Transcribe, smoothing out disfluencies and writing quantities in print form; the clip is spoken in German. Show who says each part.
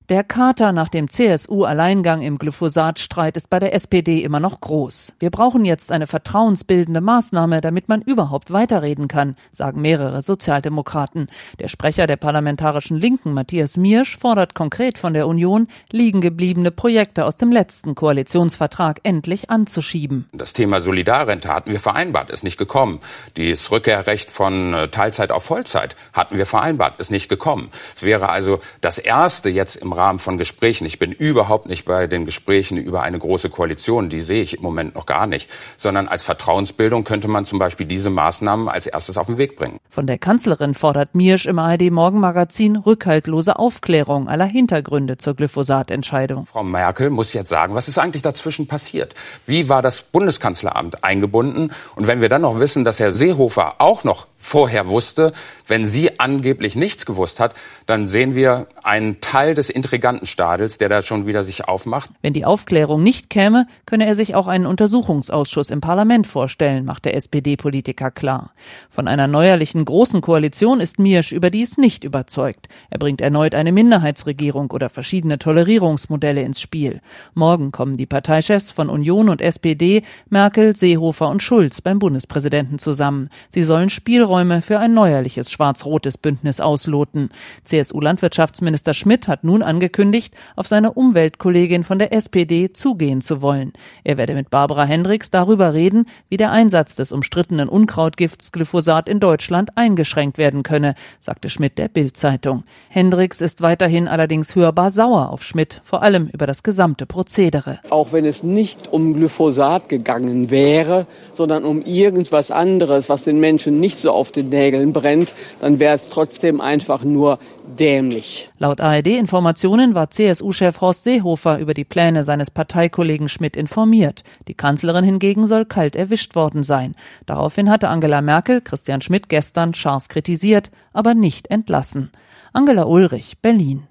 Speaker 1: Der Kater nach dem CSU-Alleingang im Glyphosat-Streit ist bei der SPD immer noch groß. Wir brauchen jetzt eine vertrauensbildende Maßnahme, damit man überhaupt weiterreden kann, sagen mehrere Sozialdemokraten. Der Sprecher der parlamentarischen Linken, Matthias Miersch, fordert konkret von der Union, liegen gebliebene Projekte aus dem letzten Koalitionsvertrag endlich anzuschieben.
Speaker 2: Das Thema Solidarrente hatten wir vereinbart, ist nicht gekommen. Das Rückkehrrecht von Teilzeit auf Vollzeit hatten wir vereinbart, ist nicht gekommen. Es wäre also das Erste jetzt im Rahmen von Gesprächen. Ich bin überhaupt nicht bei den Gesprächen über eine große Koalition, die sehe ich im Moment noch gar nicht, sondern als Vertrauensbildung könnte man zum Beispiel diese Maßnahmen als erstes auf den Weg bringen.
Speaker 1: Von der Kanzlerin fordert Miersch im ARD-Morgenmagazin rückhaltlose Aufklärung aller Hintergründe zur Glyphosat-Entscheidung.
Speaker 2: Frau Merkel muss jetzt sagen, was ist eigentlich dazwischen passiert? Wie war das Bundeskanzleramt eingebunden? Und wenn wir dann noch wissen, dass Herr Seehofer auch noch vorher wusste, wenn sie angeblich nichts gewusst hat, dann sehen wir einen Teil des Intrigantenstadels, der da schon wieder sich aufmacht.
Speaker 1: Wenn die Aufklärung nicht käme, könne er sich auch einen Untersuchungsausschuss im Parlament vorstellen, macht der SPD-Politiker klar. Von einer neuerlichen großen Koalition ist Miersch überdies nicht überzeugt. Er bringt erneut eine Minderheitsregierung oder verschiedene Tolerierungsmodelle ins Spiel. Morgen kommen die Parteichefs von Union und SPD, Merkel, Seehofer und Schulz beim Bundespräsidenten zusammen. Sie sollen Spielräume für ein neuerliches schwarz-rotes Bündnis ausloten. CSU-Landwirtschaftsminister Schmidt hat nun angekündigt, auf seine Umweltkollegin von der SPD zugehen zu wollen. Er werde mit Barbara Hendricks darüber reden, wie der Einsatz des umstrittenen Unkrautgifts Glyphosat in Deutschland eingeschränkt werden könne, sagte Schmidt der Bild-Zeitung. Hendricks ist weiterhin allerdings hörbar sauer auf Schmidt, vor allem über das gesamte Prozedere.
Speaker 3: Auch wenn es nicht um Glyphosat gegangen wäre, sondern um irgendwas anderes, was den Menschen nicht so auf den Nägeln brennt, dann wäre es trotzdem einfach nur dämlich.
Speaker 1: Laut ARD-Informationen war CSU-Chef Horst Seehofer über die Pläne seines Parteikollegen Schmidt informiert. Die Kanzlerin hingegen soll kalt erwischt worden sein. Daraufhin hatte Angela Merkel Christian Schmidt gestern scharf kritisiert, aber nicht entlassen. Angela Ulrich, Berlin.